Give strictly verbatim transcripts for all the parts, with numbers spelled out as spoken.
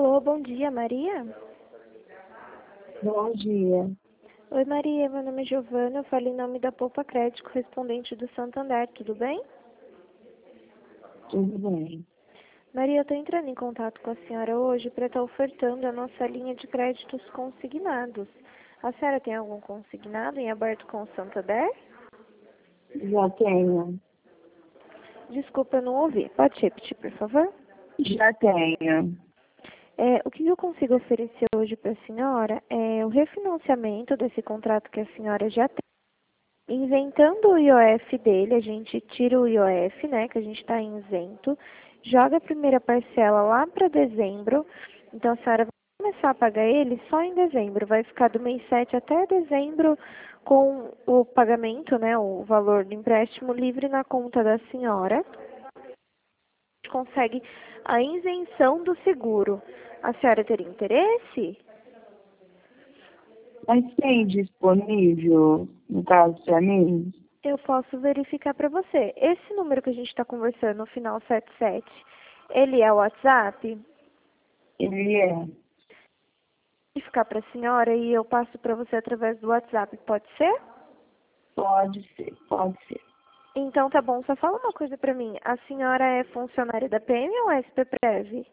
Alô, bom dia, Maria? Bom dia. Oi, Maria, meu nome é Giovana, eu falo em nome da Poupa Crédito, correspondente do Santander, tudo bem? Tudo bem. Maria, eu estou entrando em contato com a senhora hoje para estar ofertando a nossa linha de créditos consignados. A senhora tem algum consignado em aberto com o Santander? Já tenho. Desculpa, eu não ouvi. Pode repetir, por favor? Já tenho. É, o que eu consigo oferecer hoje para a senhora é o refinanciamento desse contrato que a senhora já tem. Inventando o I O F dele, a gente tira o I O F, né, que a gente está isento, joga a primeira parcela lá para dezembro, então a senhora vai começar a pagar ele só em dezembro, vai ficar do mês sete até dezembro com o pagamento, né, o valor do empréstimo livre na conta da senhora. A gente consegue a isenção do seguro. A senhora teria interesse? Mas tem disponível, no caso para mim? Eu posso verificar para você. Esse número que a gente está conversando, no final setenta e sete, ele é o WhatsApp? Ele é. Vou ficar para a senhora e eu passo para você através do WhatsApp, pode ser? Pode ser, pode ser. Então tá bom, só fala uma coisa para mim. A senhora é funcionária da P M ou S P Prev?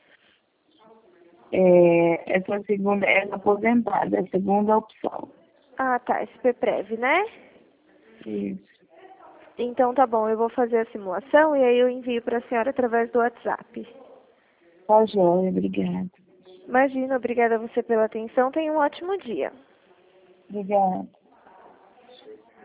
É, essa segunda é aposentada, é a segunda opção. Ah, tá, S P Prev, né? Isso. Então tá bom, eu vou fazer a simulação e aí eu envio para a senhora através do WhatsApp. Tá joia, obrigada. Imagina, obrigada a você pela atenção, tenha um ótimo dia. Obrigada.